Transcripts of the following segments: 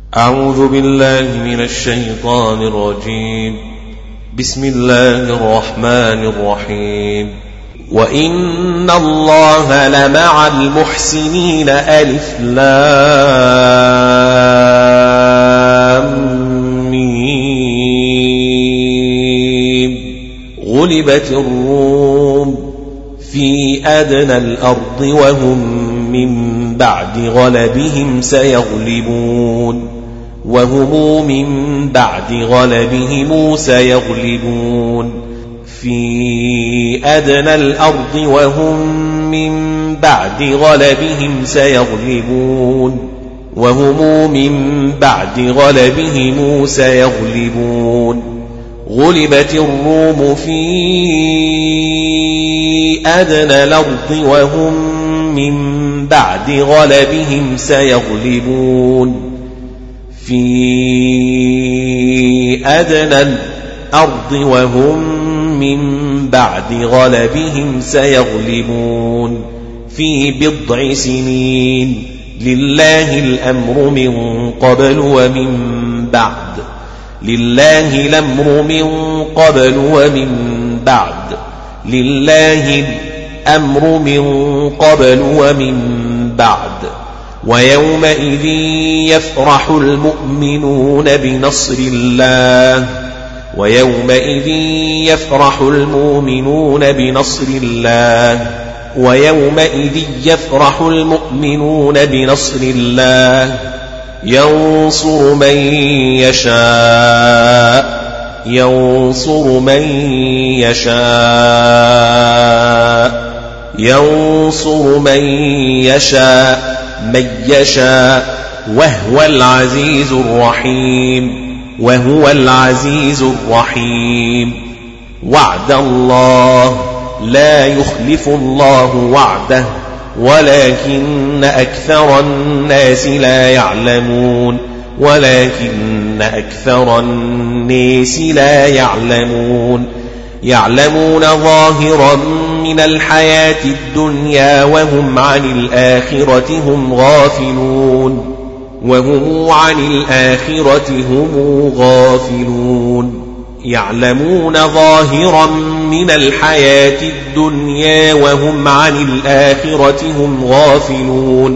أعوذ بالله من الشيطان الرجيم. بسم الله الرحمن الرحيم. وإن الله لمع المحسنين ألف لام ميم. غلبت الروم في أدنى الأرض وهم من بعد غلبهم سيغلبون في أدنى الأرض وهم من بعد غلبهم سيغلبون. غلبت الروم في أدنى الأرض وهم من بعد غلبهم سيغلبون. في أدنى الأرض وهم من بعد غلبهم سيغلبون في بضع سنين. لله الأمر من قبل ومن بعد. ويومئذ يفرح المؤمنون بنصر الله ينصر من يشاء وهو العزيز الرحيم. وعد الله لا يخلف الله وعده ولكن أكثر الناس لا يعلمون. يعلمون ظاهرا من الحياة الدنيا وهم عن الآخرة هم غافلون. يعلمون ظاهرا من الحياة الدنيا وهم عن الآخرة هم غافلون.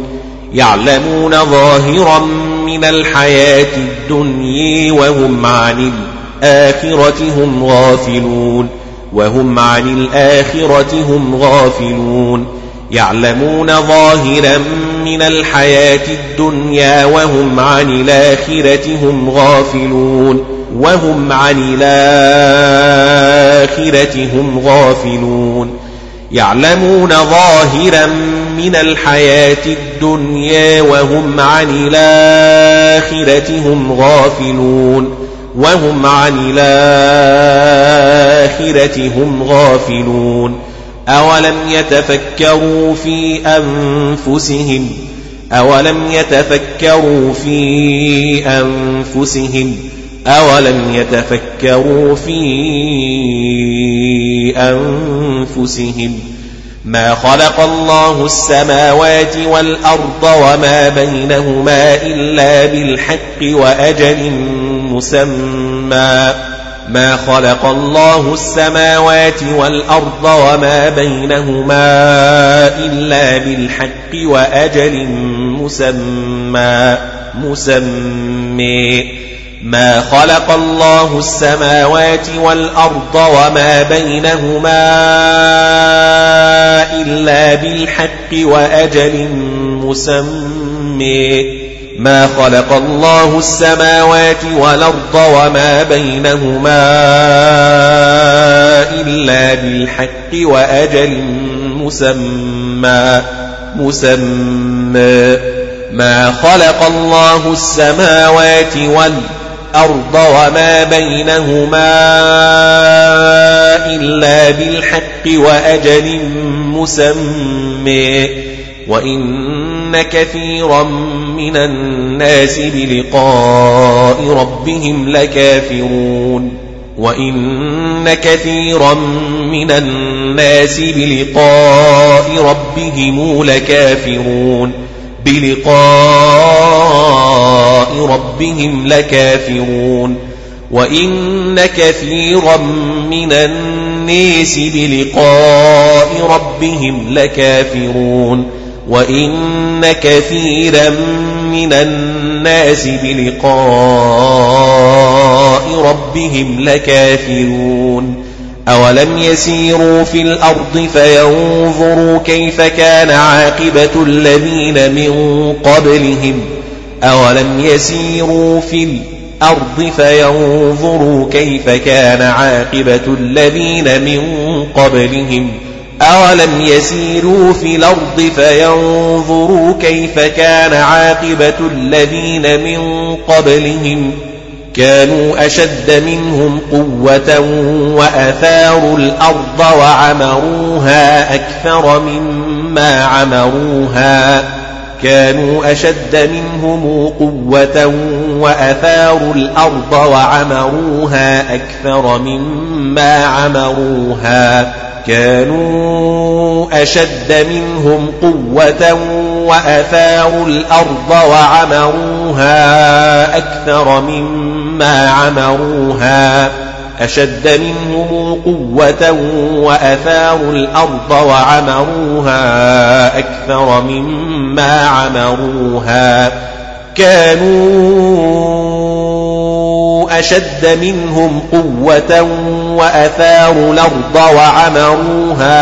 وهم عن الآخرة هم غافلون. يعلمون ظاهرا من الحياة الدنيا وهم عن الآخرة هم غافلون. يعلمون ظاهرا من الحياة الدنيا وهم عن الآخرة هم غافلون. أولم يتفكروا في أنفسهم ما خلق الله السماوات والأرض وما بينهما إلا بالحق وأجل مسمى. ما خلق الله السماوات والأرض وما بينهما إلا بالحق وأجل مسمى. ما خلق الله السماوات والأرض وما بينهما إلا بالحق وأجل مسمى. ما خلق الله السماوات والأرض وما بينهما إلا بالحق وأجل مسمى. وإن كثيرا من الناس بلقاء ربهم لكافرون. بلقاء ربهم لكافرون وإن كثيرا من الناس بلقاء ربهم لكافرون وإن كثيرا من الناس بلقاء ربهم لكافرون أولم يسيروا في الأرض فينظروا كيف كان عاقبة الذين من قبلهم أولم يسيروا في الأرض فينظروا كيف كان عاقبة الذين من قبلهم أولم يسيروا في الأرض فينظروا كيف كان عاقبة الذين من قبلهم كانوا أشد منهم قوة وأثاروا الأرض وعمروها أكثر مما عمروها كانوا أشد منهم قوة وأثاروا الأرض وعمروها أكثر مما عمروها كانوا أشد منهم قوة وأثاروا الأرض وعمروها أكثر مما عمروها أشد منهم قوة وأثاروا الأرض وعمروها أكثر مما عمروها كانوا أشد منهم قوة وأثاروا الأرض وعمروها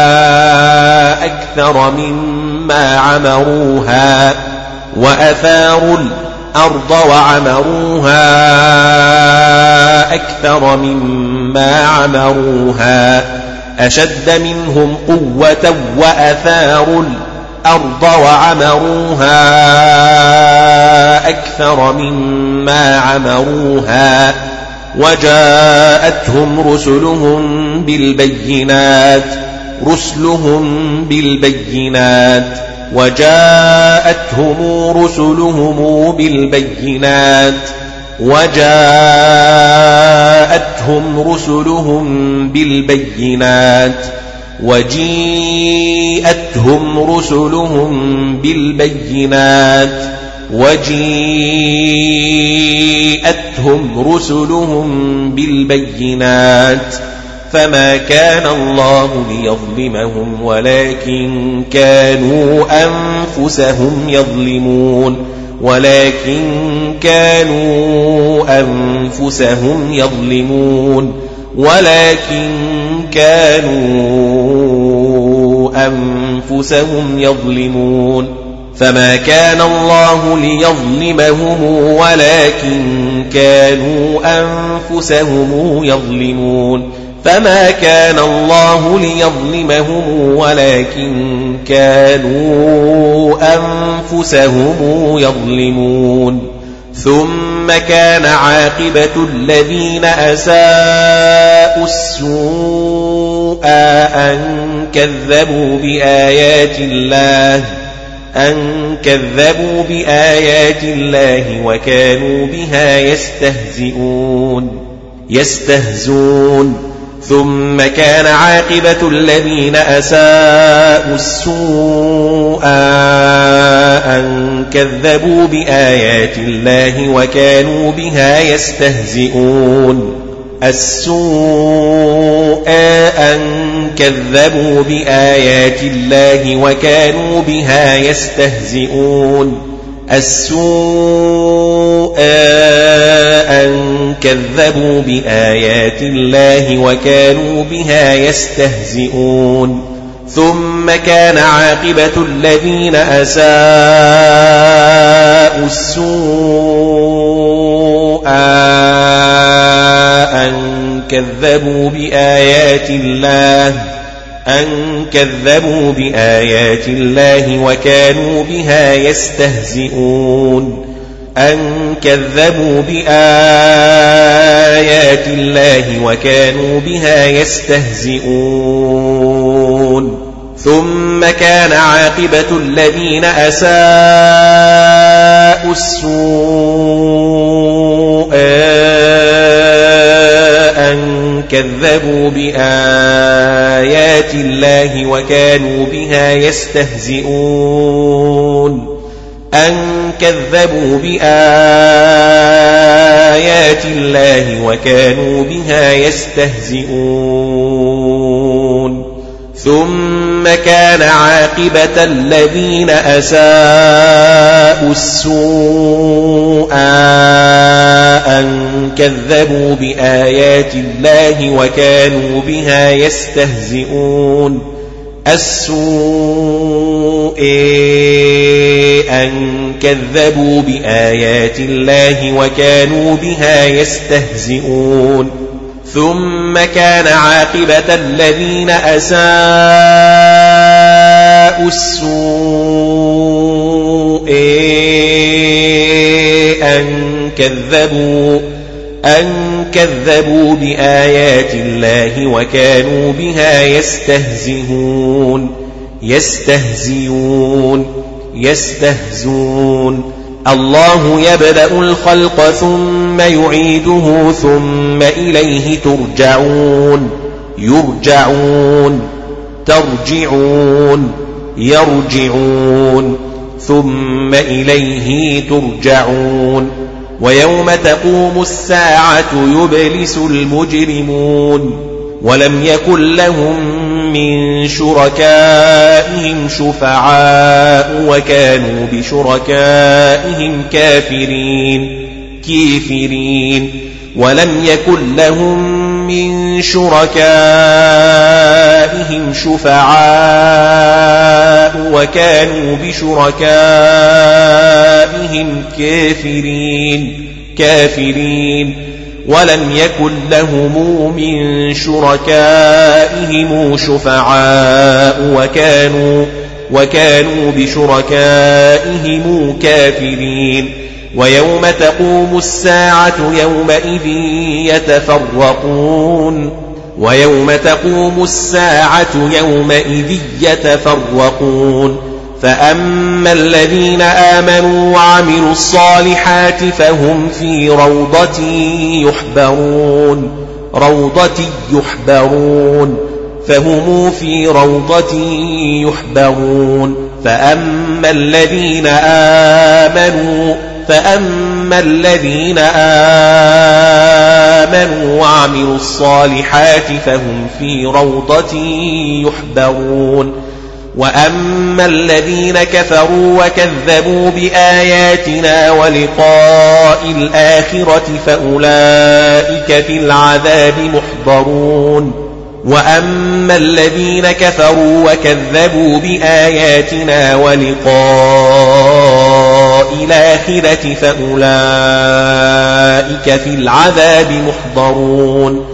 أكثر مما عمروها وأثاروا الأرض وعمروها أكثر مما عمروها أشد منهم قوة وأثاروا الأرض وعمروها أكثر مما عمروها وجاءتهم رسلهم بالبينات وجاءتهم رسلهم بالبينات وجيءتهم رسلهم بالبينات فما كان الله ليظلمهم ولكن كانوا أنفسهم يظلمون فما كان الله ليظلمهم ولكن كانوا أنفسهم يظلمون فما كان الله ليظلمهم ولكن كانوا أنفسهم يظلمون ثم كان عاقبة الذين أساءوا السوء أن كذبوا بآيات الله وكانوا بها يستهزئون ثم كان عاقبة الذين أساءوا السوء أن كذبوا بآيات الله وكانوا بها يستهزئون أن كذبوا بآيات الله وكانوا بها يستهزئون أن كذبوا بآيات الله وكانوا بها يستهزئون ثم كان عاقبة الذين أساءوا السوء أن كذبوا بآيات الله وكانوا بها يستهزئون ثم كان عاقبة الذين أساءوا السوء أن كذبوا بآيات الله وكانوا بها يستهزئون أن كذبوا بآيات الله وكانوا بها يستهزئون ثم كان عاقبة الذين أساءوا السوء أن كذبوا بآيات الله وكانوا بها يستهزئون السوء أن كذبوا بآيات الله وكانوا بها يستهزئون ثم كان عاقبة الذين أساءوا السوء أن كذبوا بآيات الله وكانوا بها يستهزئون الله يبدأ الخلق ثم يعيده ثم إليه يرجعون ثم إليه ترجعون ويوم تقوم الساعة يبلس المجرمون ولم يكن لهم من شركائهم شفعاء وكانوا بشركائهم كافرين ولم يكن لهم من شركائهم شفعاء وكانوا بشركائهم كافرين ولم يكن لهم من شركائهم شفعاء وكانوا بشركائهم كافرين ويوم تقوم الساعة يومئذ يتفرقون فأما الذين آمنوا وعملوا الصالحات فهم في روضة يحبرون فأما الذين آمنوا وعملوا الصالحات فهم في روضة يحبرون وأما الذين كفروا وكذبوا بآياتنا ولقاء الآخرة فأولئك في العذاب محضرون وأما الذين كفروا وكذبوا بآياتنا ولقاء الآخرة فأولئك في العذاب محضرون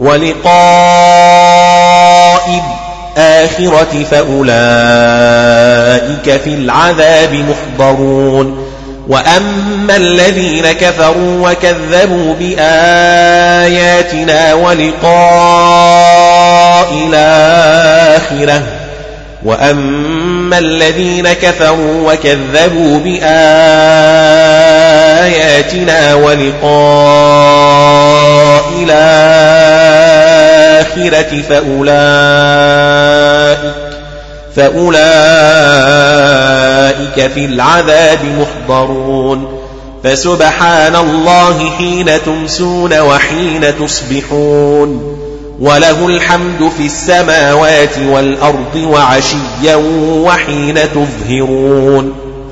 وأما الذين كفروا وكذبوا بآياتنا ولقاء الآخرة فأولئك في العذاب محضرون فسبحان الله حين تمسون وحين تصبحون وله الحمد في السماوات والأرض وعشيا وحين تظهرون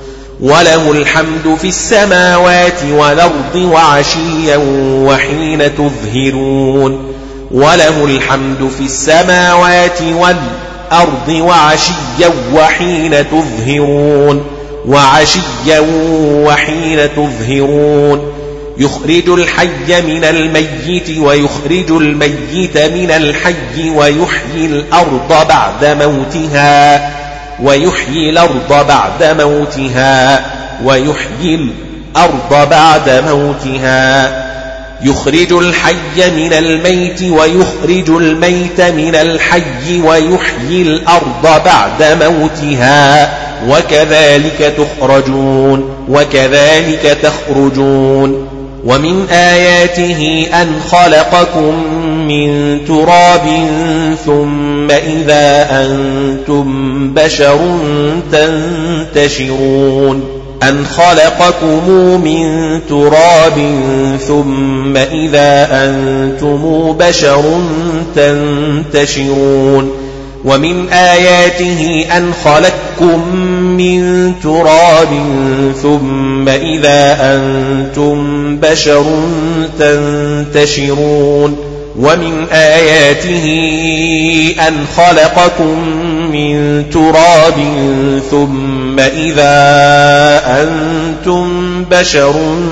يخرج الحي من الميت ويخرج الميت من الحي ويحيي الأرض بعد موتها يخرج الحي من الميت ويخرج الميت من الحي ويحيي الأرض بعد موتها وكذلك تخرجون ومن آياته أن خلقكم من تراب ثم إذا أنتم بشر تنتشرون أن خلقكم من تراب ثم إذا أنتم بشر تنتشرون ومن آياته أن خلقكم من تراب ثم إذا أنتم بشر تنتشرون ومن آياته أن خلقكم من تراب ثم إذا أنتم بشر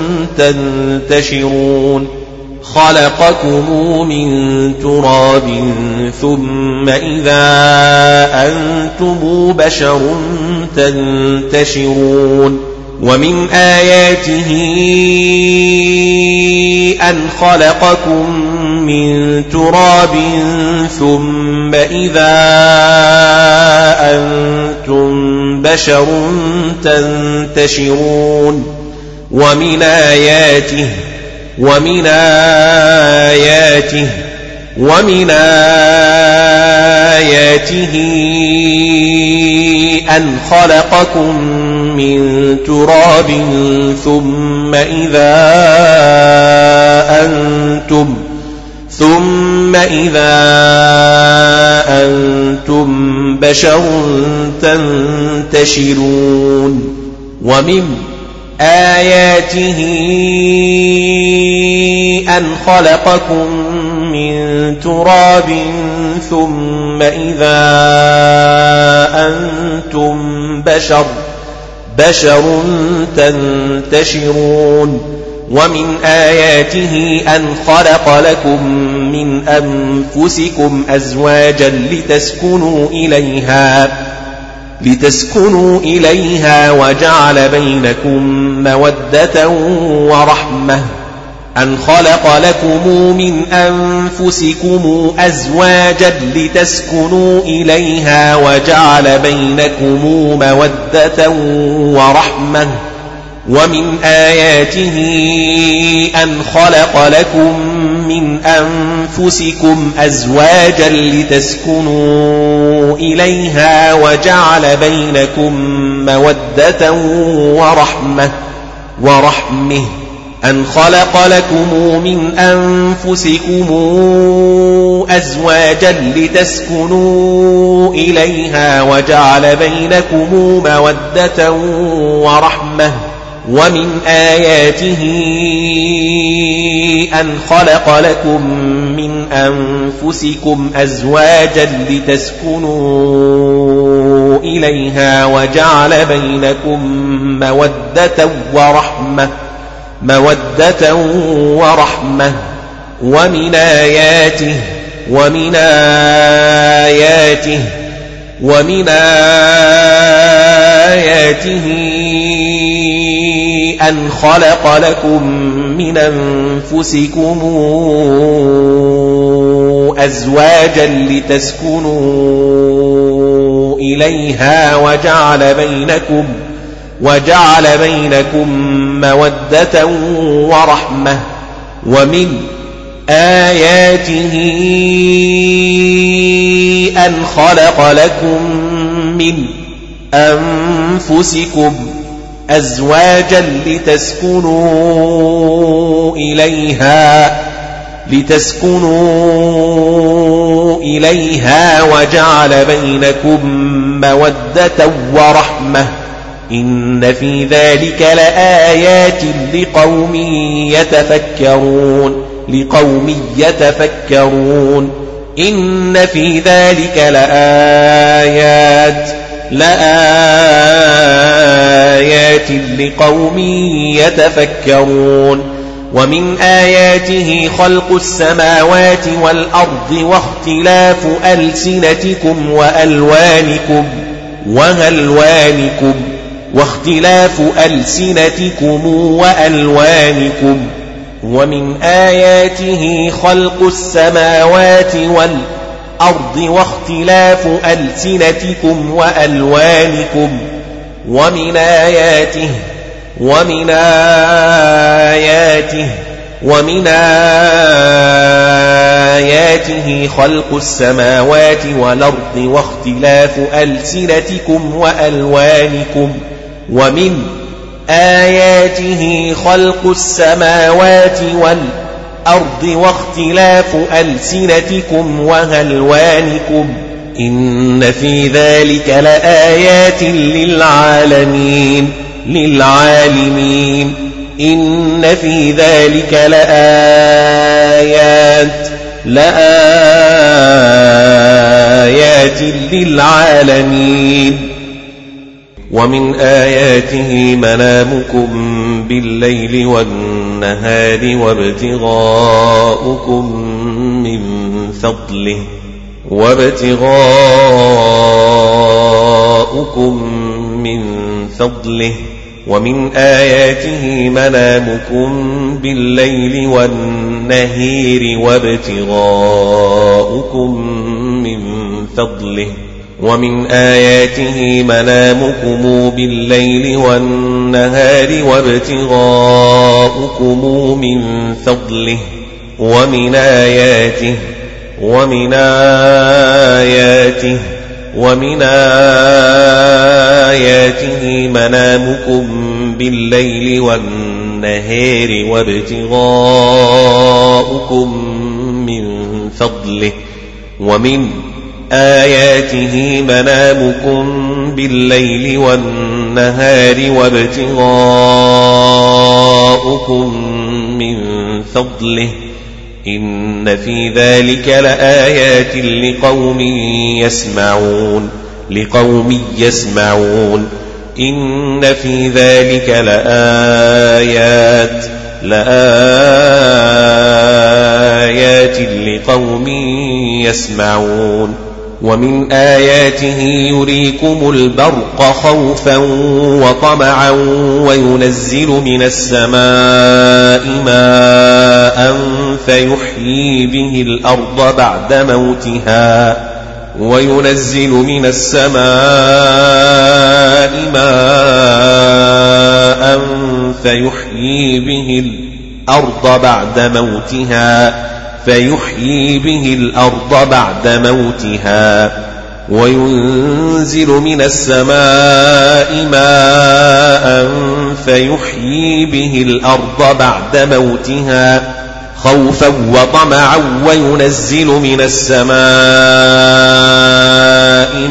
تنتشرون خلقكم من تراب ثم إذا أنتم بشر تنتشرون ومن آياته أن خلقكم من تراب ثم إذا أنتم بشر تنتشرون ومن آياته أن خلقكم من تراب ثم إذا أنتم بشر تنتشرون ومن آياته أن خلقكم من تراب ثم إذا أنتم بشر تنتشرون ومن آياته أن خلق لكم من أنفسكم أزواجا لتسكنوا إليها وجعل بينكم مودة ورحمة أن خلق لكم من أنفسكم أزواجا لتسكنوا إليها وجعل بينكم مودة ورحمة ومن آياته أن خلق لكم من أنفسكم أزواجا لتسكنوا إليها وجعل بينكم مودة ورحمة أن خلق لكم من أنفسكم أزواجا لتسكنوا إليها وجعل بينكم مودة ورحمة ومن آياته أن خلق لكم من أنفسكم أزواجا لتسكنوا إليها وجعل بينكم مودة ورحمة ومن آياته أن خلق لكم من أنفسكم أزواجا لتسكنوا إليها وجعل بينكم مودة ورحمة ومن آياته أن خلق لكم من أنفسكم أزواجا لتسكنوا إليها وجعل بينكم مودة ورحمة إن في ذلك لآيات لقوم يتفكرون إن في ذلك لآيات لقوم يتفكرون ومن آياته خلق السماوات والأرض واختلاف ألسنتكم وألوانكم ومن آياته خلق السماوات والأرض واختلاف ألسنتكم وألوانكم ومن آياته خلق السماوات والأرض واختلاف ألسنتكم وألوانكم ومن آياته خلق السماوات والأرض واختلاف ألسنتكم وألوانكم إن في ذلك لآيات للعالمين إن في ذلك لآيات للعالمين ومن آياته منامكم بالليل والنهار وابتغاؤكم من فضله ومن آياته منامكم بالليل والنهار وابتغاؤكم من فضله ومن آياته منامكم بالليل والنهار وابتغاؤكم من فضله ومن آياته منامكم بالليل والنهار وابتغاؤكم من فضله ومن آياته منامكم بالليل والنهار وابتغاؤكم من فضله إن في ذلك لآيات لقوم يسمعون إن في ذلك لآيات لقوم يسمعون ومن آياته يريكم البرق خوفا وطمعا وينزل من السماء ماء فيحيي به الأرض بعد موتها فيحيي به الأرض بعد موتها وينزل من السماء ماء فيحيي به الأرض بعد موتها خوفا وطمعا وينزل من السماء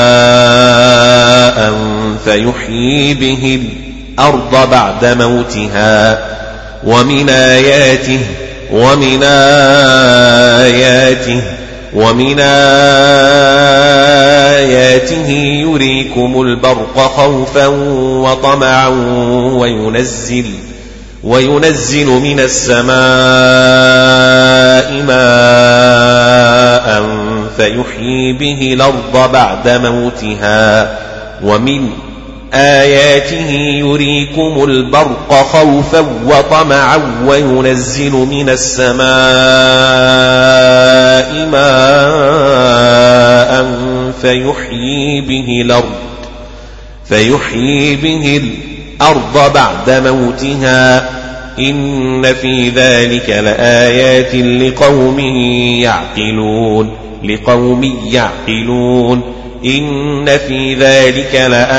ماء فيحيي به الأرض بعد موتها ومن آياته يريكم البرق خوفا وطمعا وينزل من السماء ماء فيحيي به الأرض بعد موتها ومن آياته يريكم البرق خوفا وطمعا وينزل من السماء ماء فيحيي به الأرض بعد موتها إن في ذلك لآيات لقوم يعقلون إن في ذلك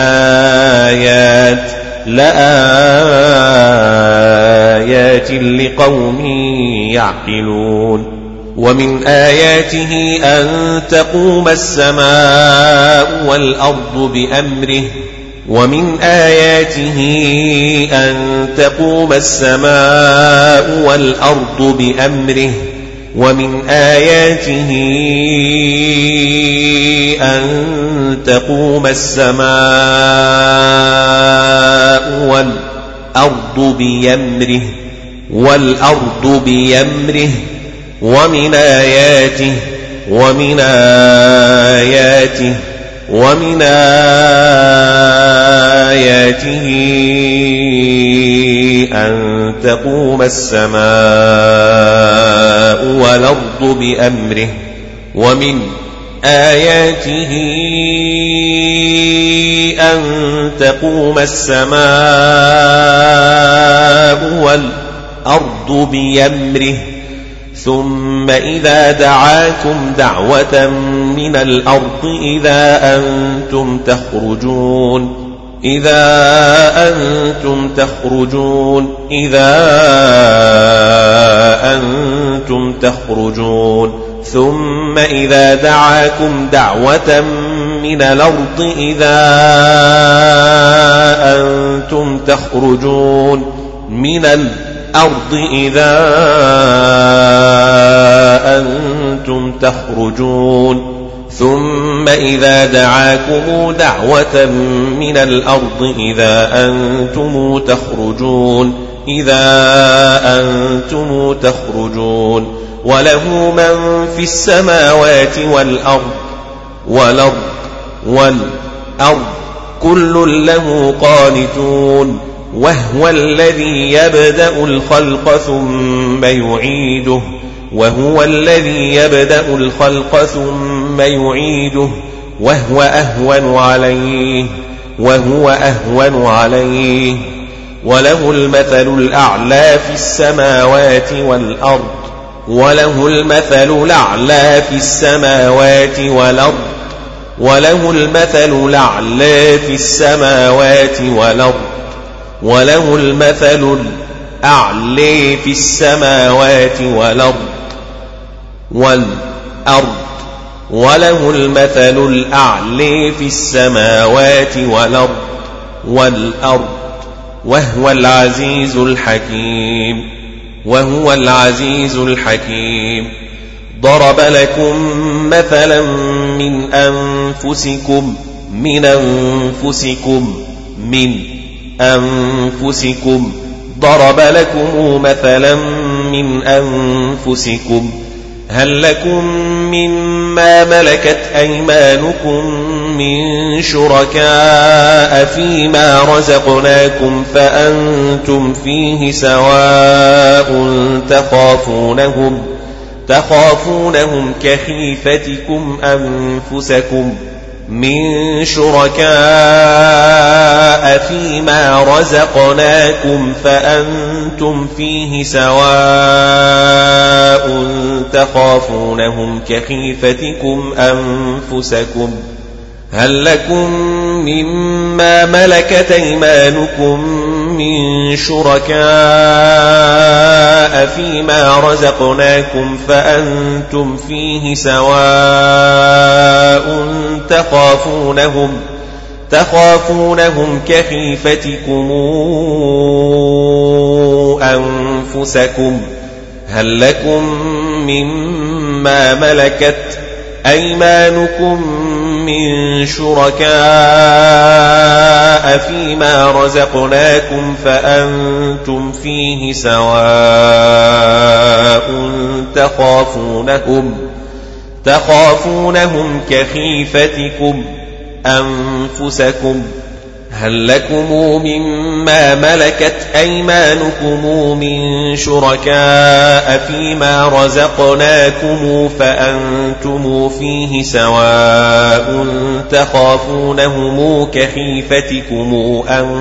لآيات لقوم يعقلون ومن آياته أن تقوم السماء والأرض بأمره ومن آياته أن تقوم السماء والأرض بأمره ومن آياته أن تقوم السماء والأرض بأمره ومن آياته أن تقوم السماء والأرض بأمره ومن آياته أن تقوم السماء والأرض بأمره ثم إذا دعاكم دعوة من الأرض إذا أنتم تخرجون إذا أنتم تخرجون ثم إذا دعاكم دعوة من الأرض إذا أنتم تخرجون من الأرض إذا أنتم تخرجون ثم إذا دعاكم دعوة من الأرض إذا أنتم تخرجون وله من في السماوات والأرض كل له قانتون وهو الذي يبدأ الخلق ثم يعيده وهو أهون عليه وله المثل الأعلى في السماوات والأرض وهو العزيز الحكيم ضرب لكم مثلا من أنفسكم هل لكم مما ملكت أيمانكم من شركاء فيما رزقناكم فأنتم فيه سواء تخافونهم كخيفتكم أنفسكم من شركاء فيما رزقناكم فأنتم فيه سواء تخافونهم كخيفتكم أنفسكم هل لكم مما ملكت أيمانكم من شركاء فيما رزقناكم فأنتم فيه سواء تخافونهم كخيفتكم أنفسكم هل لكم مما ملكت أيمانكم من شركاء فيما رزقناكم فأنتم فيه سواء تخافونهم كخيفتكم أنفسكم هل لكم مما ملكت أيمانكم من شركاء فيما رزقناكم فأنتم فيه سواء تخافونهم كخيفتكم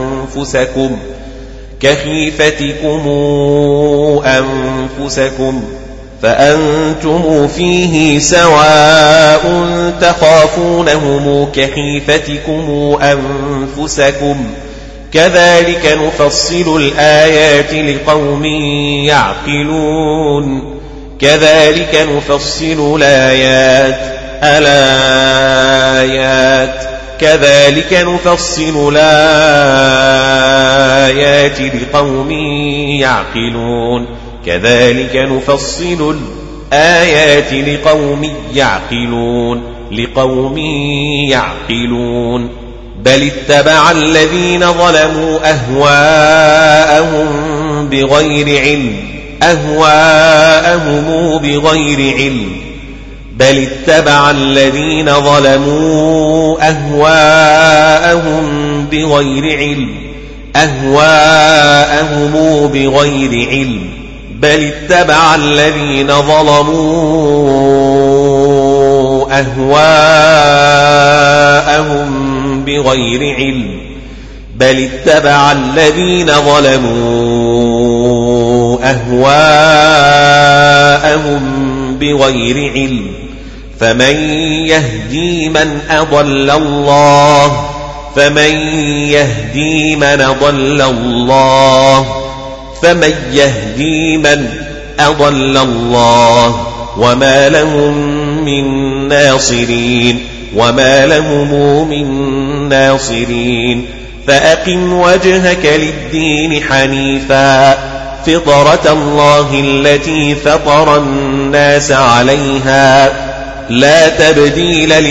أنفسكم فأنتم فيه سواء تخافونهم كخيفتكم أنفسكم كذلك نفصل الآيات لقوم يعقلون كذلك نفصل الآيات لقوم يعقلون بل اتبع الذين ظلموا أهواءهم بغير علم بل اتبع الذين ظلموا أهواءهم بغير علم بل اتبع الذين ظلموا أهواءهم بغير علم فمن يهدي من أضل الله فمن يهدي من أضل الله وما لهم من ناصرين فأقم وجهك للدين حنيفا فطرة الله التي فطر الناس عليها لا تبديل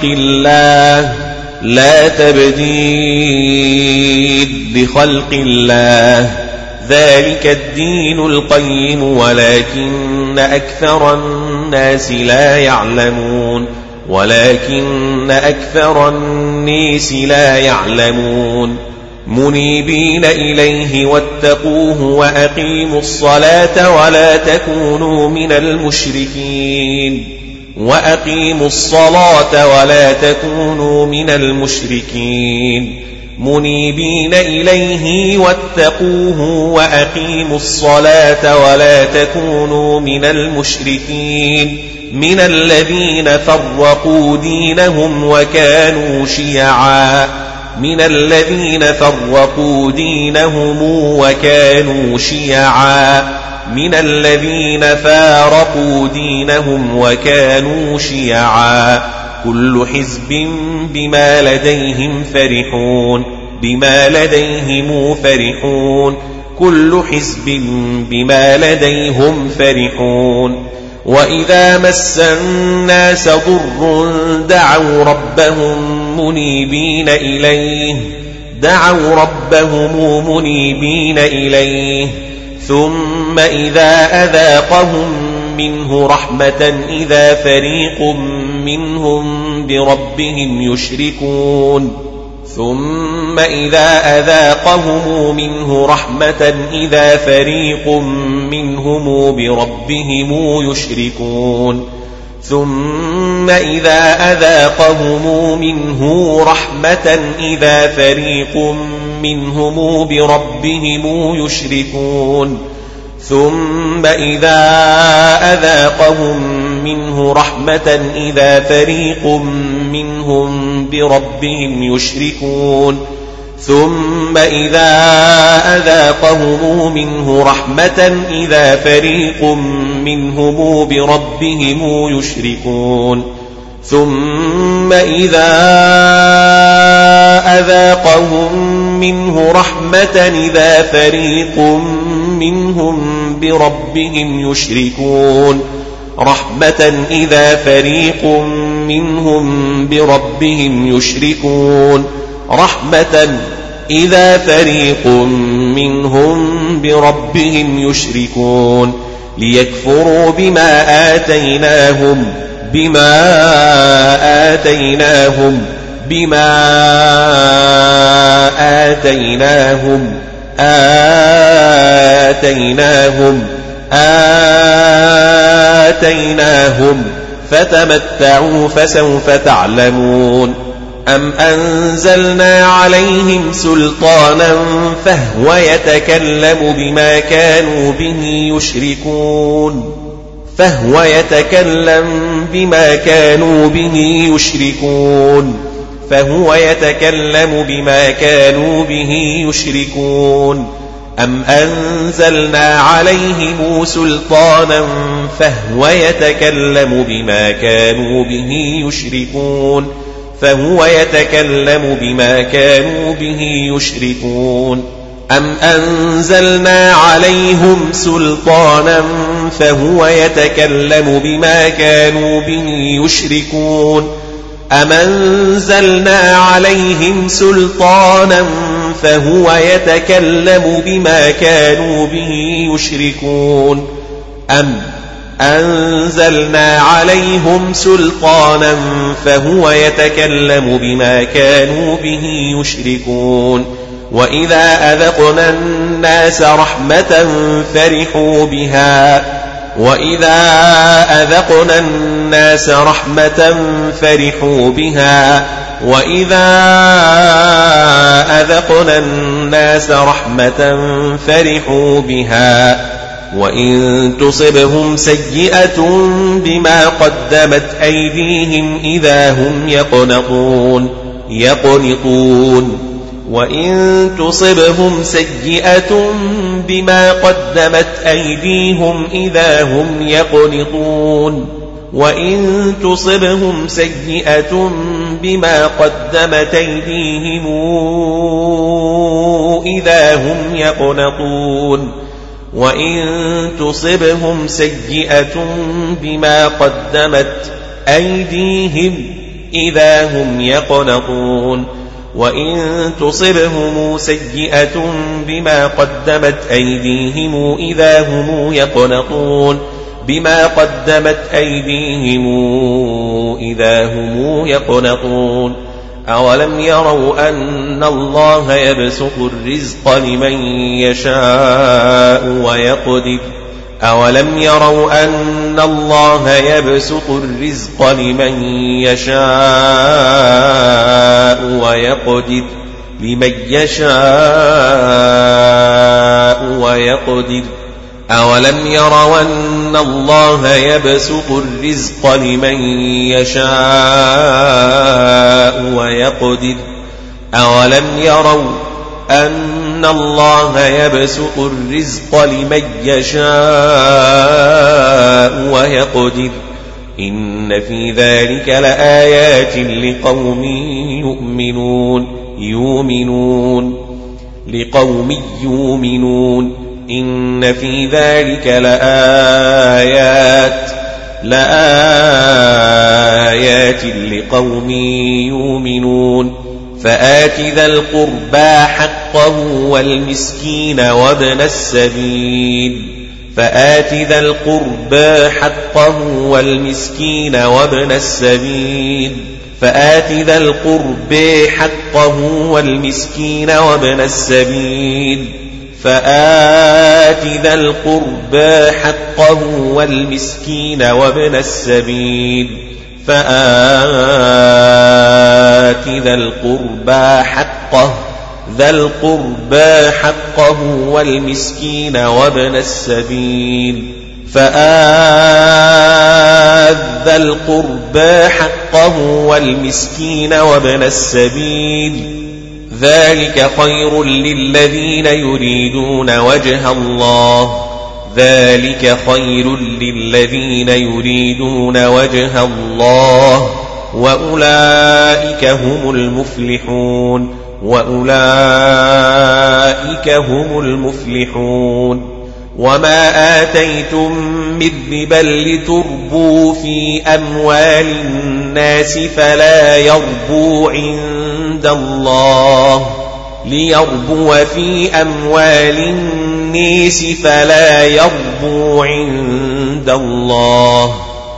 لخلق الله ذلك الدين القيم ولكن أكثر الناس لا يعلمون منيبين إليه واتقوه وأقيموا الصلاة ولا تكونوا من المشركين منيبين إليه واتقوه وأقيموا الصلاة ولا تكونوا من المشركين من الذين فرقوا دينهم وكانوا شيعا من الذين فارقوا دينهم وكانوا شيعا كل حزب بما لديهم فرحون وإذا مس الناس ضر دعوا ربهم منيبين إليه ثم إذا أذاقهم منه رحمة إذا فريق منهم بربهم يشركون ليكفروا بما آتيناهم فتمتعوا فسوف تعلمون أم أنزلنا عليهم سلطانا فهو يتكلم بما كانوا به يشركون أم أنزلنا عليهم سلطانا فهو يتكلم بما كانوا به يشركون أم أنزلنا عليهم سلطانا فهو يتكلم بما كانوا به يشركون أم أنزلنا عليهم سلطانا فهو يتكلم بما كانوا به يشركون أم أنزلنا عليهم سلطانا فهو يتكلم بما كانوا به يشركون وإذا أذقنا الناس رحمة فرحوا بها وإذا أذقنا الناس رحمة فرحوا بها وإن تصبهم سيئة بما قدمت أيديهم إذا هم يقنطون يقنطون وإن تصبهم سيئة بما قدمت أيديهم إذا هم يقنطون وإن تصبهم سيئة بما قدمت أيديهم إذا هم يقنطون وإن تصبهم سيئة بما قدمت أيديهم إذا هم يقنطون وإن تصبهم سيئة بما قدمت أيديهم إذا هم يقنطون بما قدمت أيديهم إذا هم يقنطون أولم يروا أن الله يبسط الرزق لمن يشاء ويقدر أولم يروا أن الله يبسط الرزق لمن يشاء ويقدر أولم يروا أن الله يبسط الرزق لمن يشاء ويقدر أولم يروا أن الله يبسط الرزق لمن يشاء ويقدر إن في ذلك لآيات لقوم يؤمنون إن في ذلك لآيات لقوم يؤمنون فآت ذا القربى حقه والمسكين وابن السبيل فآت ذا القربى حقه والمسكين وابن السبيل فآت ذا القربى حقه والمسكين وابن السبيل فآت ذا القربى حقه والمسكين وابن السبيل فآت ذا القربى حقه والمسكين وابن السبيل فآت ذا القربى حقه والمسكين وابن السبيل ذلك خير للذين يريدون وجه الله وأولئك هم المفلحون وما آتيتم من ربا لتربوا في أموال الناس فلا يربو عند الله ليربو في أموال الناس فلا يربو عند الله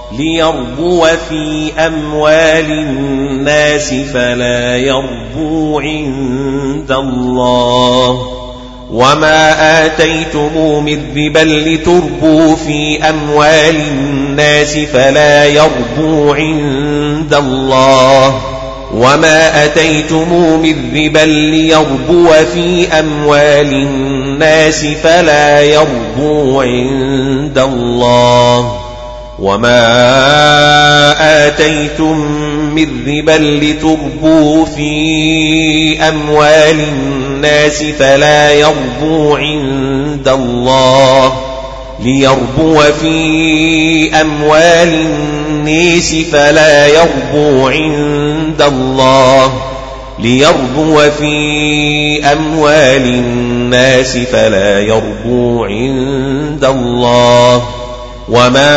وما آتيتم من ربا لتربوا في أموال الناس فلا يربو عند الله وما أتيتم من ربا ليربو في أموال الناس فلا يربو عند الله وما آتيتم من ربا لتربوا في أموال الناس فلا يربو عند الله ليربو في أموال الناس فلا يربو عند الله وما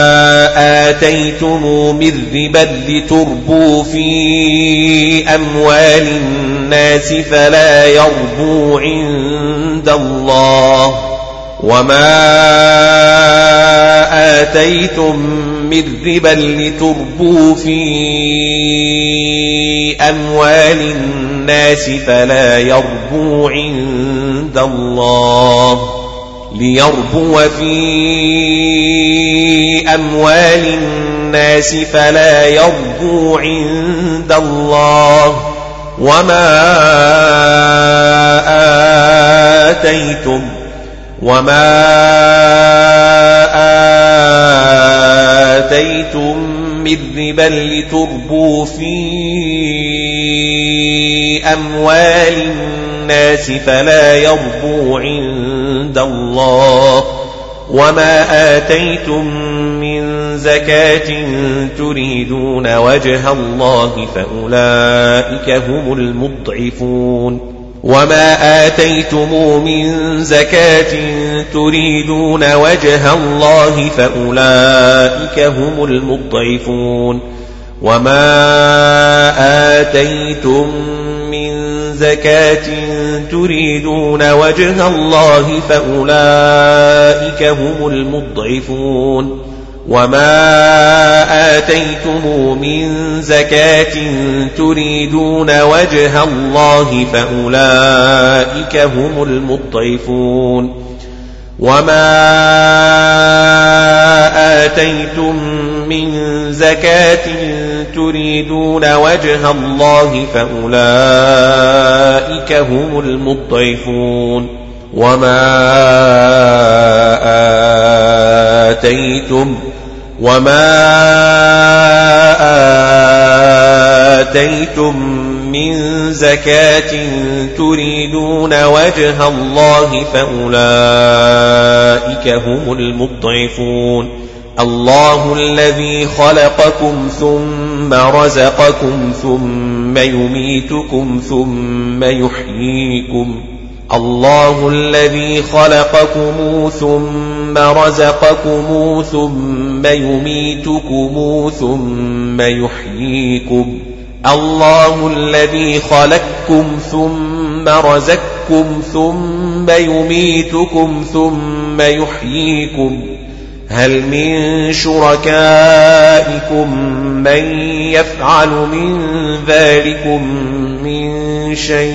آتيتم من ربا لتربوا في أموال الناس فلا يربو عند الله وما آتيتم من ربا لتربوا في أموال الناس فلا يربو عند الله ليربو في أموال الناس فلا يربو عند الله وما آتيتم من ربا لتربوا في أموال الناس فلا يربو عند الله وما آتيتم من زكاة تريدون وجه الله فأولئك هم المضعفون وما آتيتم من زكاة تريدون وجه الله فأولئك هم المضعفون وما آتيتم من زكاة تريدون وجه الله فأولئك هم المضعفون وما آتيتم من زكاة تريدون وجه الله فأولئك هم المضعفون وما آتيتم من زكاة تريدون وجه الله فأولئك هم المضعفون وما آتيتم من زكاة تريدون وجه الله فأولئك هم المضعفون الله الذي خلقكم ثم رزقكم ثم يميتكم ثم يحييكم الله الذي خلقكم ثم رزقكم ثم يميتكم ثم يحييكم الله الذي خلقكم ثم رزقكم ثم يميتكم ثم يحييكم هل من شركائكم من يفعل من ذلكم من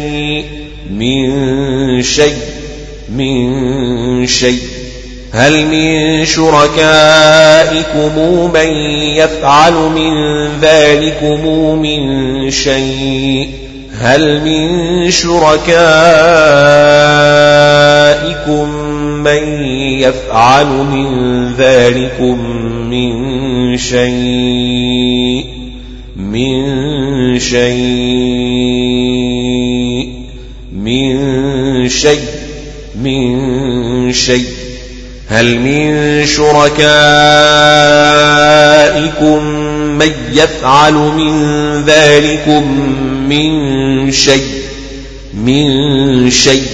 شيء هل من شركائكم من يفعل من ذلكم من شيء هل من شركائكم من يفعل من ذلكم من شيء هل من شركائكم من يفعل من ذلكم من شيء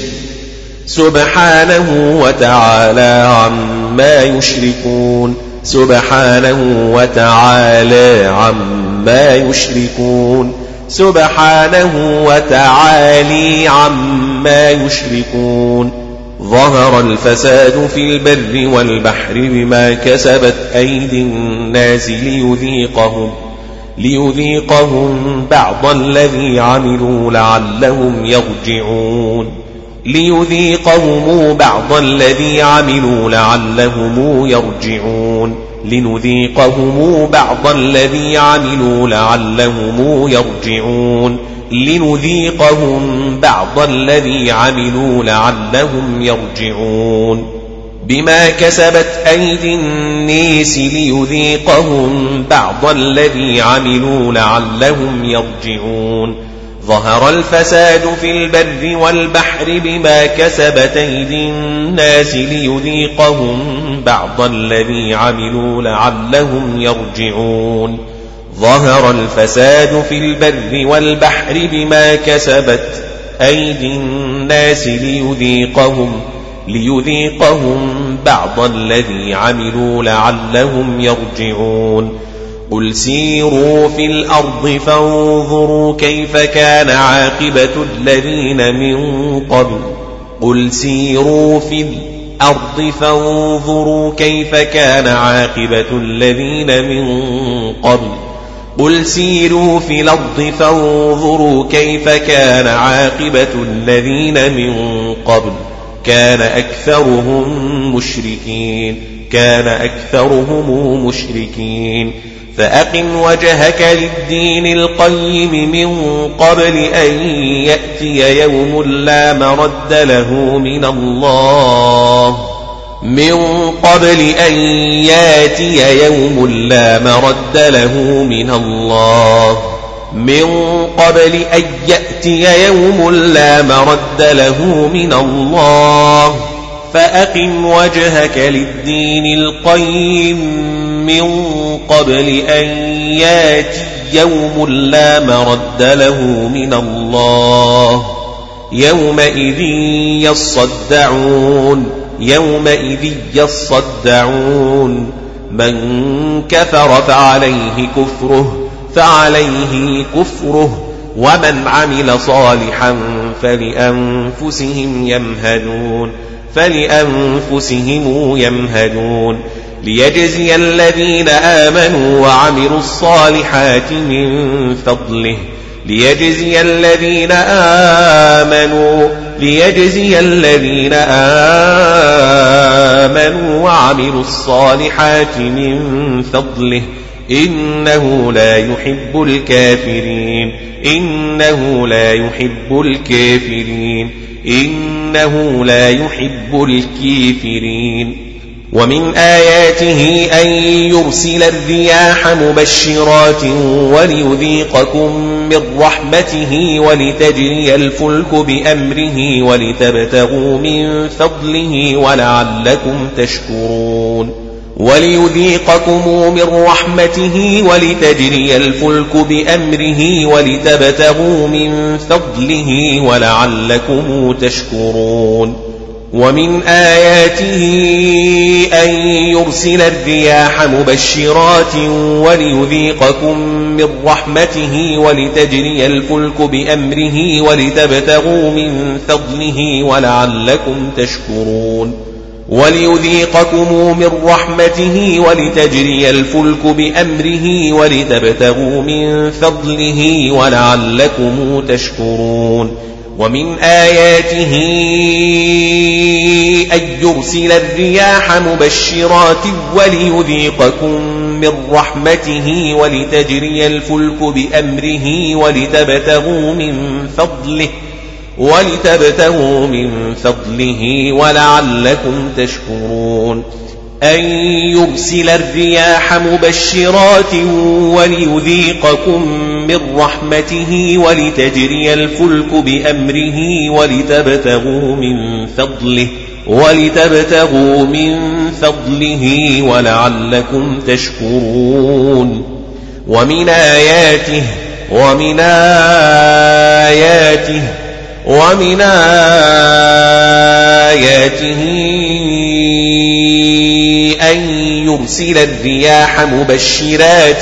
سبحانه وتعالى عما يشركون سبحانه وتعالى عما يشركون سبحانه وتعالى عما يشركون ظهر الفساد في البر والبحر بما كسبت أيدي الناس ليذيقهم بعض الذي عملوا لعلهم يرجعون لنذيقهم بعض الذي عملوا لعلهم يرجعون لنذيقهم بعض الذي عملوا لعلهم يرجعون بما كسبت أيدي الناس ليذيقهم بعض الذي عملوا لعلهم يرجعون ظهر الفساد في البر والبحر بما كسبت أيدي الناس ليذيقهم بعض الذي عملوا لعلهم يرجعون ظهر الفساد في البر والبحر بما كسبت أيدي الناس ليذيقهم بعض الذي عملوا لعلهم يرجعون قل سيروا في الأرض فانظروا كيف كان عاقبة الذين من قبل قل سيروا في الأرض فانظروا كيف كان عاقبة الذين من قبل قل سيروا في الأرض فانظروا كيف كان عاقبة الذين من قبل كان أكثرهم مشركين فأقم وجهك للدين القيم من قبل أن يأتي يوم لا مرد له من الله من قبل أن يأتي يوم لا مرد له من الله فأقم وجهك للدين القيم من قبل أن يأتي يوم لا مرد له من الله يومئذ يصدعون من كفر فعليه كفره ومن عمل صالحا فلأنفسهم يمهدون ليجزي الذين آمنوا وعملوا الصالحات من فضله إنه لا يحب الكافرين ومن آياته أن يرسل الرياح مبشرات وليذيقكم من رحمته ولتجري الفلك بأمره ولتبتغوا من فضله ولعلكم تشكرون ومن آياته أن يرسل الرياح مبشرات وليذيقكم من رحمته ولتجري الفلك بأمره ولتبتغوا من فضله ولعلكم تشكرون ومن آياته أن يرسل الرياح مبشرات وليذيقكم من رحمته ولتجري الفلك بأمره ولتبتغوا من فضله ولعلكم تشكرون أن يرسل الرياح مبشرات وليذيقكم من رحمته ولتجري الفلك بأمره ولتبتغوا من فضله ولعلكم تشكرون ومن آياته أن يرسل الرياح مبشرات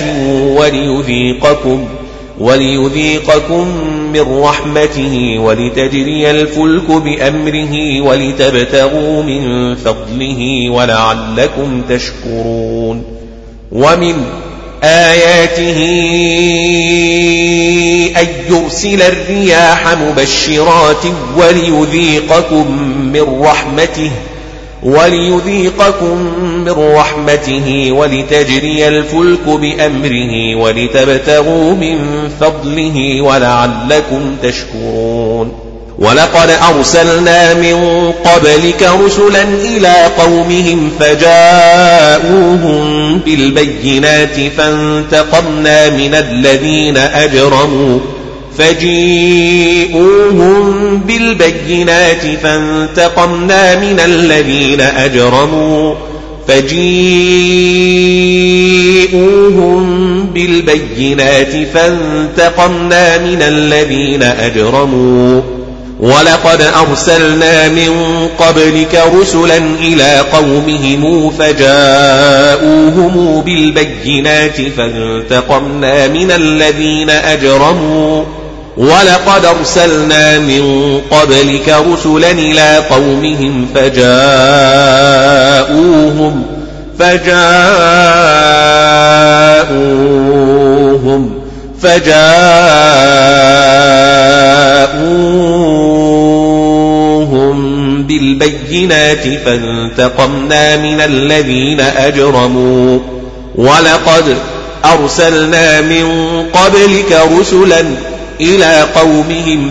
وليذيقكم من رحمته ولتجري الفلك بأمره ولتبتغوا من فضله ولعلكم تشكرون ومن آياته أن يرسل الرياح مبشرات وليذيقكم من رحمته ولتجري الفلك بأمره ولتبتغوا من فضله ولعلكم تشكرون ولقد أرسلنا من قبلك رسلا إلى قومهم فجاءوهم بالبينات فانتقمنا من الذين أجرموا ولقد أرسلنا من قبلك رسلا إلى قومهم فجاءوهم بالبينات فانتقمنا من الذين أجرموا ولقد أرسلنا من قبلك رسلا إلى قومهم فجاءوهم بالبينات فانتقمنا من الذين أجرموا ولقد أرسلنا من قبلك رسلا إلى قومهم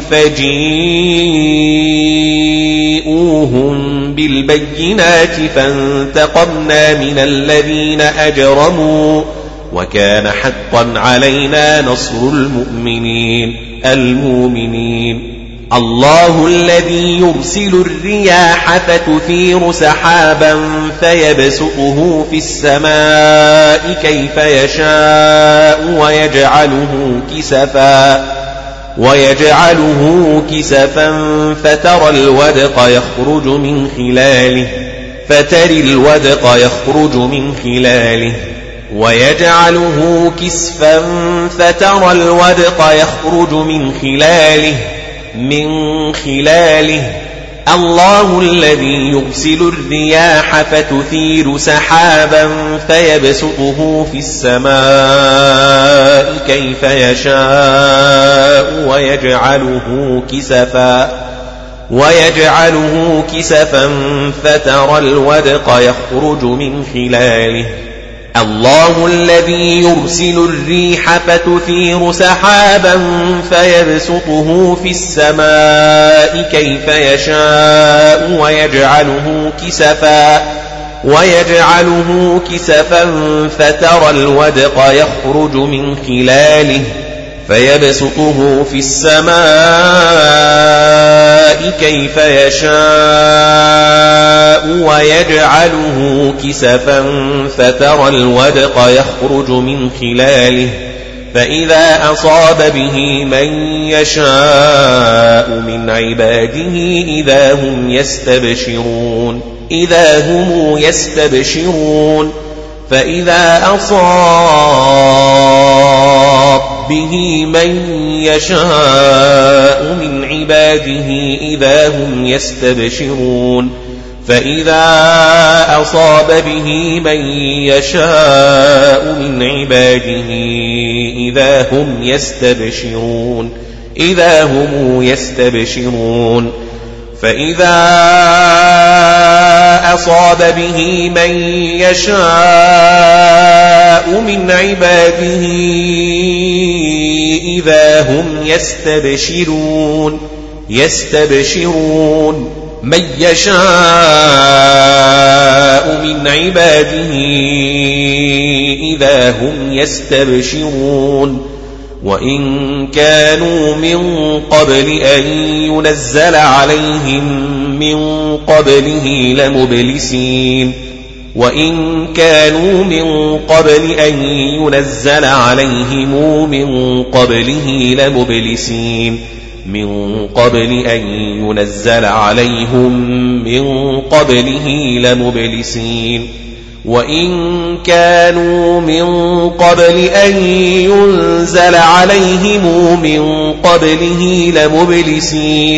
فجاءوهم بالبينات فانتقمنا من الذين أجرموا وكان حقا علينا نصر المؤمنين. الله الذي يرسل الرياح فتثير سحابا فيبسطه في السماء كيف يشاء ويجعله كسفا فترى الودق يخرج من خلاله ويجعله كسفا فترى الودق يخرج من خلاله. الله الذي يرسل الرياح فتثير سحابا فيبسطه في السماء كيف يشاء ويجعله كسفا فترى الودق يخرج من خلاله. الله الذي يرسل الريح فتثير سحابا فيبسطه في السماء كيف يشاء ويجعله كسفا فترى الودق يخرج من خلاله فيبسطه في السماء كيف يشاء ويجعله كسفا فترى الودق يخرج من خلاله فإذا أصاب به من يشاء من عباده إذا هم يستبشرون. فإذا أصاب به من يشاء من عباده إذا هم يستبشرون. فإذا أصاب به من يشاء من عباده إذا هم يستبشرون. من يشاء من عباده إذا هم يستبشرون. وإن كانوا من قبل أن ينزل عليهم من قبله لمبلسين. وإن كانوا من قبل أن ينزل عليهم من قبله لمبلسين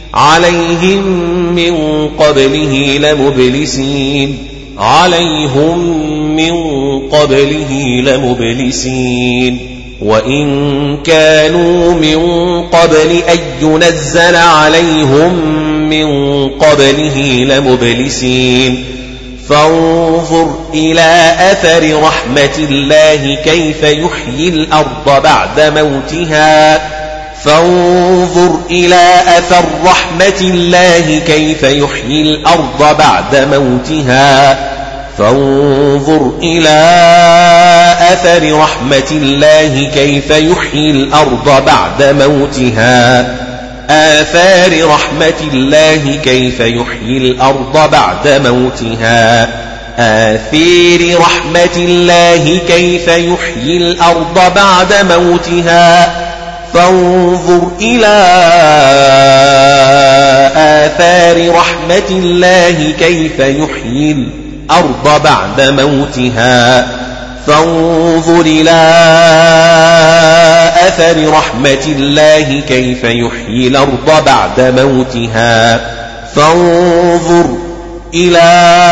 وإن كانوا من قبل أن ينزل عليهم من قبله لمبلسين. فانظر إلى أثر رحمة الله كيف يحيي الأرض بعد موتها آثار رحمة الله كيف يحيي الأرض بعد موتها فانظر إلى آثار رحمة الله كيف يحيي الأرض بعد موتها فانظر إلى أثر رحمة الله كيف يحيي الأرض بعد موتها فانظر إلى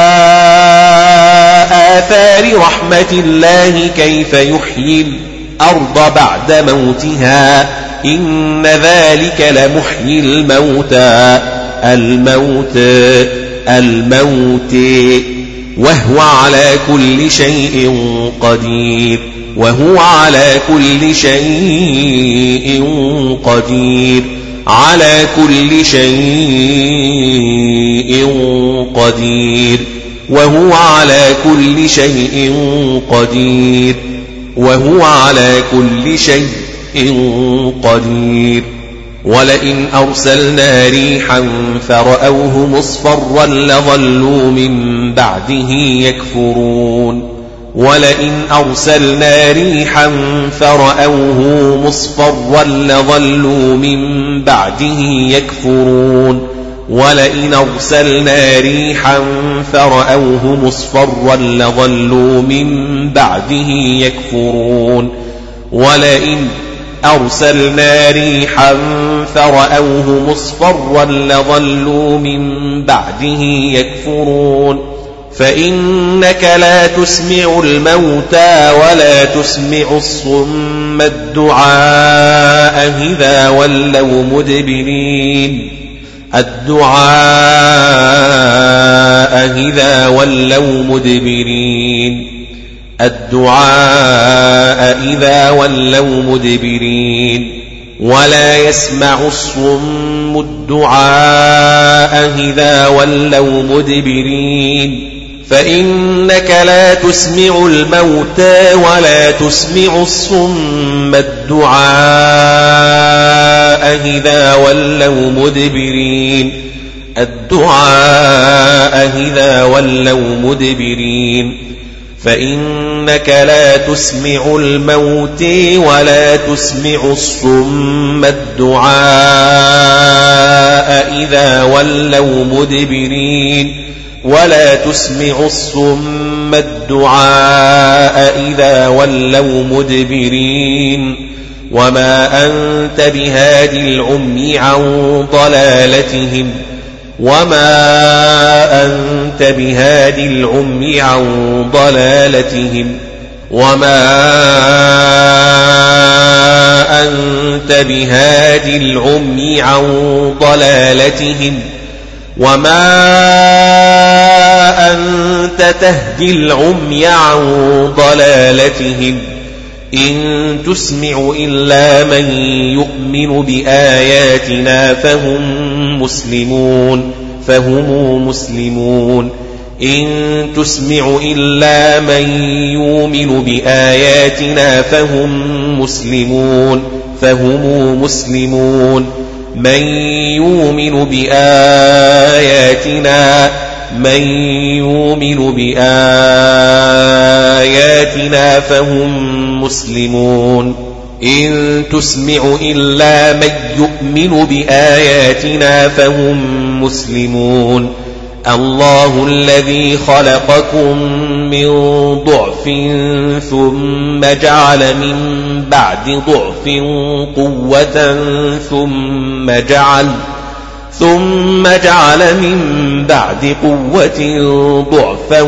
آثار رحمة الله كيف يحيي الأرض بعد موتها إن ذلك لمحيي الموتى وهو على كل شيء قدير على كل شيء قدير وهو على كل شيء قدير. وهو على كل شيء قدير. ولئن أرسلنا ريحا فرأوه مصفرا لظلوا من بعده يكفرون. ولئن أرسلنا ريحا فرأوه مصفرا لظلوا من بعده يكفرون. ولئن أرسلنا ريحا فرأوه مصفرا لظلوا من بعده يكفرون. ولئن أرسلنا ريحا فرأوه مصفرا لظلوا من بعده يكفرون. فإنك لا تسمع الموتى ولا تسمع الصم الدعاء إذا ولوا مدبرين. الدعاء إذا ولوا مدبرين. الدعاء إذا ولوا مدبرين. ولا يسمع الصم الدعاء إذا ولوا مدبرين. فإنك لا تسمع الموتى ولا تسمع الصم الدعاء إذا ولوا مدبرين. الدعاء إذا ولوا مدبرين. فإنك لا تسمع الموتى ولا تسمع الصم الدعاء إذا ولوا مدبرين. ولا تسمع الصم الدعاء إذا ولوا مدبرين. وما أنت بهادي العمي عن ضلالتهم. وما أنت بهادي العمي عن ضلالتهم. وما أنت بهادي العمي عن ضلالتهم. وما أنت تهدي العمي عن ضلالتهم. إن تسمع إلا من يؤمن بآياتنا فهم مسلمون. إن تسمع إلا من يؤمن بآياتنا فهم مسلمون. من يؤمن بآياتنا فهم مسلمون. إن تسمع إلا من يؤمن بآياتنا فهم مسلمون. الله الذي خلقكم من ضعف ثم جعل من بعد ضعف قوة ثم جعل من بعد قوة ضعفا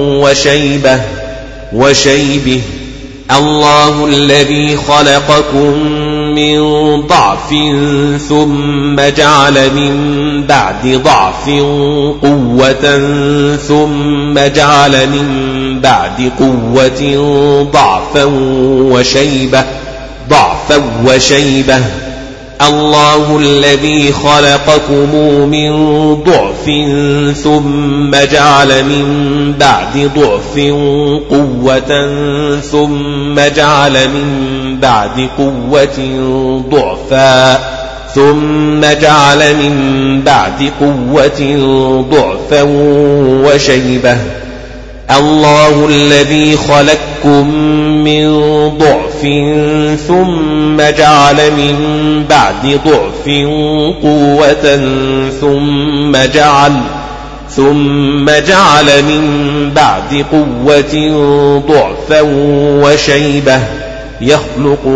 وشيبة. الله الذي خلقكم من ضعف ثم جعل من بعد ضعف قوة ثم جعل من بعد قوة ضعفا وشيبة. الله الذي خلقكم من ضعف ثم جعل من بعد ضعف قوة ثم جعل من بعد قوة ضعفا ثم جعل من بعد قوة ضعفا وشيبة. الله الذي خلقكم من ضعف ثم جعل من بعد ضعف قوة ثم جعل من بعد قوة ضعفا وشيبة. يخلق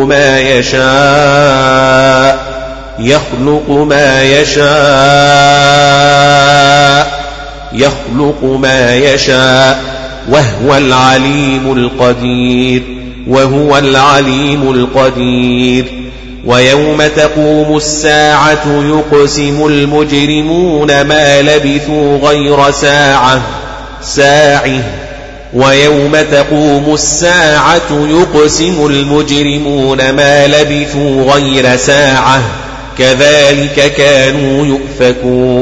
ما يشاء وهو العليم القدير. ويوم تقوم الساعة يقسم المجرمون ما لبثوا غير ساعة. ويوم تقوم الساعة يقسم المجرمون ما لبثوا غير ساعة كذلك كانوا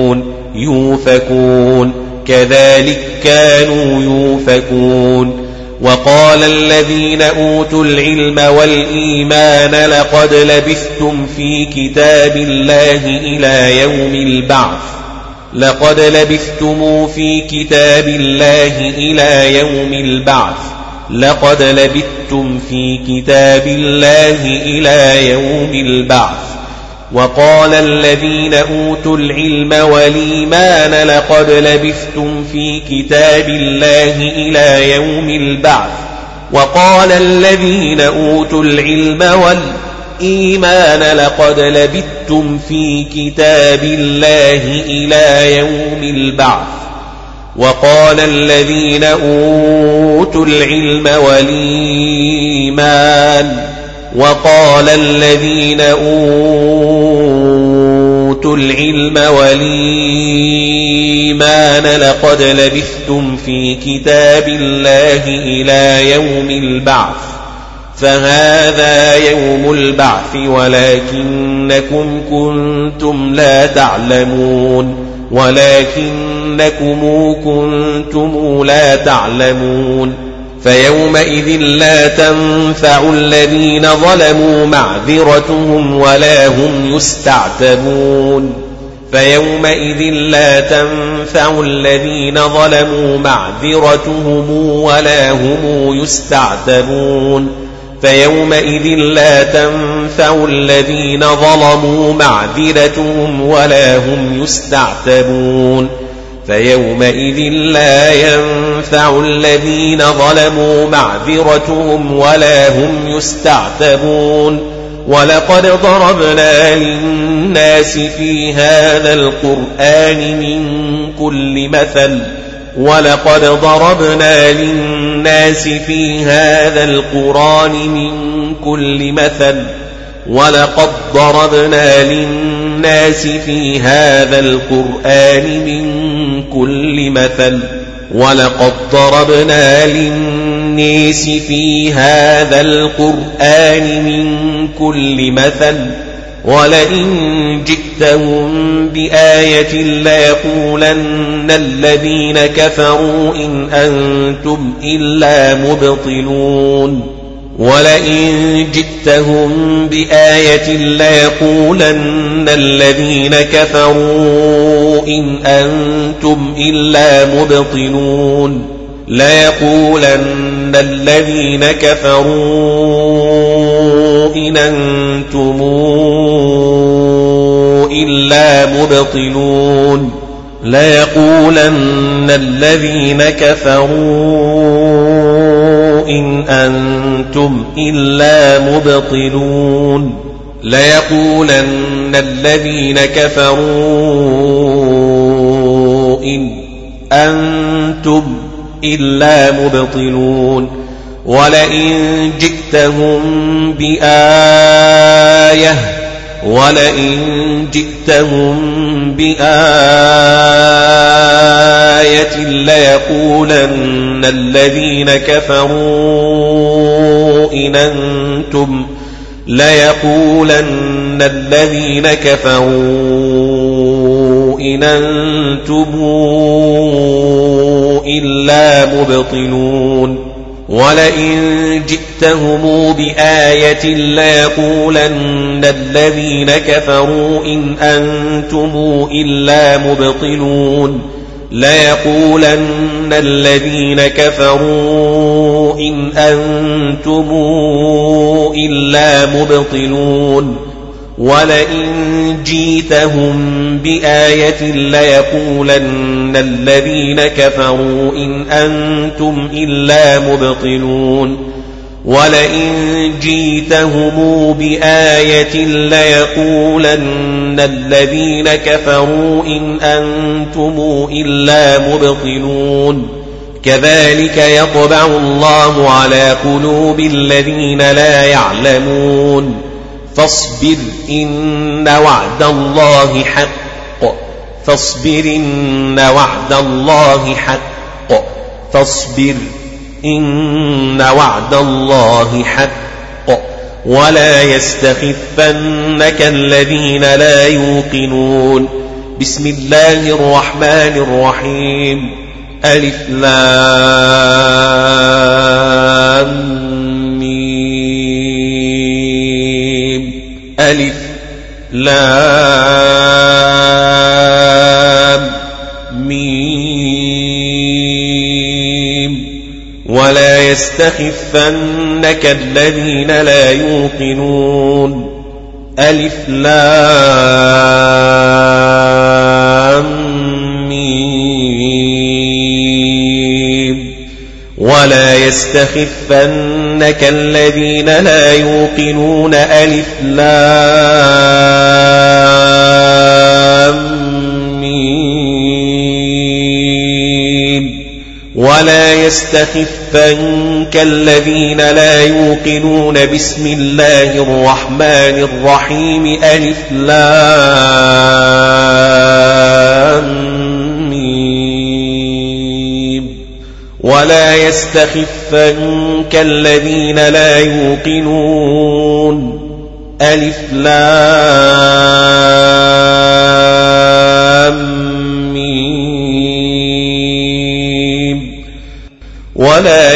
يؤفكون. وقال الذين أوتوا العلم والإيمان لقد لبثتم في كتاب الله إلى يوم البعث لقد لبثتم في كتاب الله إلى يوم البعث لقد لبثتم في كتاب الله إلى يوم البعث وقال الذين أوتوا العلم والإيمان لقد لبثتم في كتاب الله إلى يوم البعث وقال الذين أوتوا العلم والإيمان لقد لبثتم في كتاب الله إلى يوم البعث وقال الذين أوتوا العلم والإيمان وقال الذين أوتوا العلم والإيمان لقد لبثتم في كتاب الله إلى يوم البعث فهذا يوم البعث ولكنكم كنتم لا تعلمون فيومئذ لا تنفع الذين ظلموا معذرتهم ولا هم يستعتبون فيومئذ لا تنفع الذين ظلموا معذرتهم ولا هم يستعتبون فيومئذ لا تنفع الذين ظلموا معذرتهم ولا هم يستعتبون فيومئذ لا ينفع الذين ظلموا معذرتهم ولا هم يستعتبون ولقد ضربنا للناس في هذا القرآن من كل مثل ولقد ضربنا للناس في هذا القرآن من كل مثل ولقد ضربنا للناس في هذا القرآن من كل مثل ولقد ضربنا للناس في هذا القرآن من كل مثل ولئن جئتهم بآية ليقولن الذين كفروا إن أنتم إلا مبطلون ولئن جئتهم بآية ليقولن الذين كفروا إن أنتم إلا مبطلون ليقولن الذين كفروا إن أنتم إلا مبطلون ليقولن الذين كفروا إن أنتم إلا مبطلون ليقولن الذين كفروا إن أنتم إلا مبطلون ولئن جئتهم بآية ليقولن الذين كفروا إن أنتم إلا مبطلون ولئن جئتهم بآية ليقولن الذين كفروا إن أنتم إلا مبطلون ليقولن الذين كفروا إن أنتم إلا مبطلون ولئن جئتهم بآية ليقولن الذين كفروا إن أنتم إلا مبطلون ولئن جئتهم بآية ليقولن الذين كفروا إن أنتم إلا مبطلون كذلك يطبع الله على قلوب الذين لا يعلمون فاصبر إن وعد الله حق ولا يستخفنك الذين لا يوقنون بسم الله الرحمن الرحيم ألف لام لام ميم ولا يستخفنك الذين لا يوقنون ألف لام ميم ولا يستخفنك الذين لا يوقنون ألف لام ميم ولا يستخفنك الذين لا يوقنون بسم الله الرحمن الرحيم ألف لام ميم ولا يستخفنك الذين لا يوقنون ألف لام ولا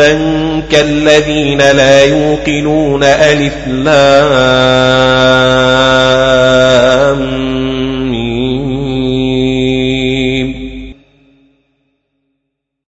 يستخفنك الذين لا يوقنون ألف لام